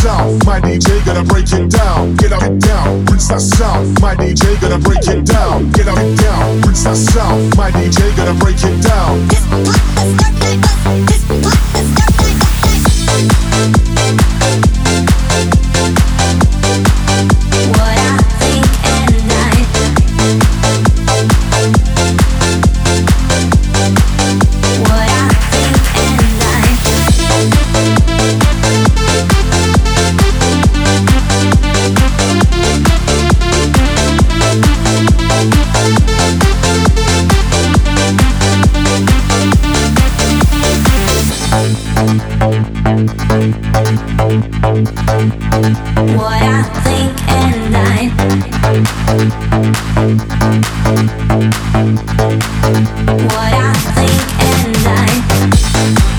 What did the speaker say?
sound. My DJ gonna break it down. Get up and down, rinse that sound. My DJ gonna break it down. Get up and down, rinse that sound. My DJ gonna break it down. This pop the stuff like us. This pop the stuff like us. What I think and I What I think and I What I think and I What I think and I